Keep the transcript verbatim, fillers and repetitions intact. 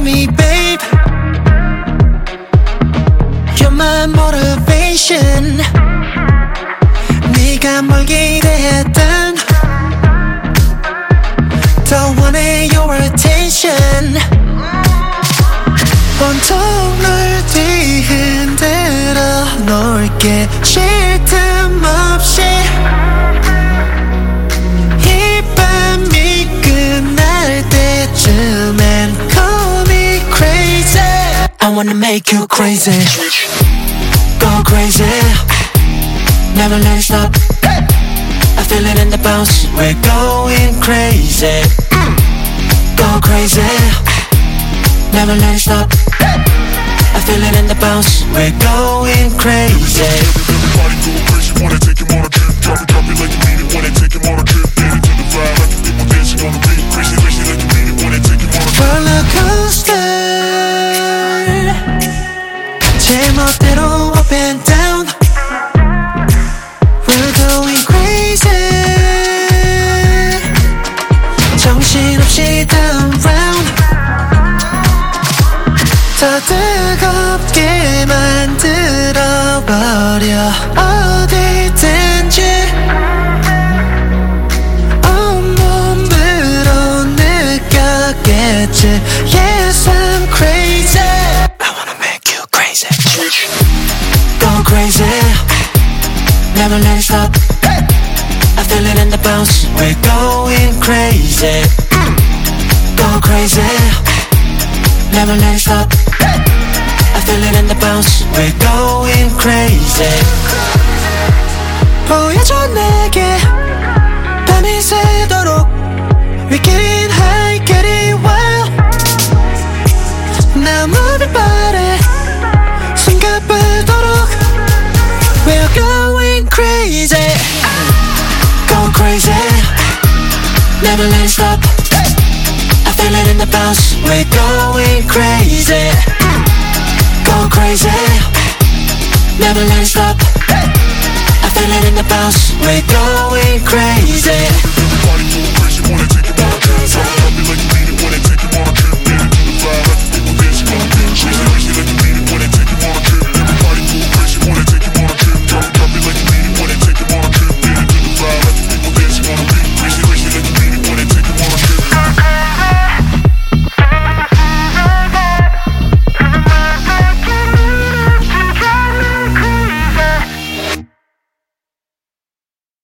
me, babe. You're my motivation. 네가 뭘 기대했든 더 원해 your attention. 온통 널 뒤흔들어 놓을게 쉴 틈 없이. 이 밤이 끝날 때쯤엔 call me crazy. I wanna make you crazy. Go crazy. Never let it stop. I feel it in the bounce. We're going crazy. Go crazy. Never let it stop. I feel it in the bounce. We're going crazy. Everybody go crazy, wanna take him on a trip. Drop it, drop it like you mean it. Wanna take him on a trip. Get into the vibe, like the people dancing on the beat. Crazy, crazy like you mean it. Wanna take him on a trip. Roller coaster. 제멋대로 up and down. We're going crazy. 정신없이 down round. 더 뜨겁게 만들어버려 어디든지. 온몸으로 느꼈겠지. Yes, I'm crazy. I wanna make you crazy. Go crazy. Never let it stop. I feel it in the bounce. We're going crazy. Go crazy. Never let it stop. I feel it in the bounce. We're going crazy. 보여줘 내게 밤이 새도록. We getting high, getting wild. Now move your body. 숨가쁘도록. We're going crazy. Go crazy. Never let it stop. I feel it in the bounce. We're going crazy. Go crazy. Never let it stop. I feel it in the bounce. We're going crazy.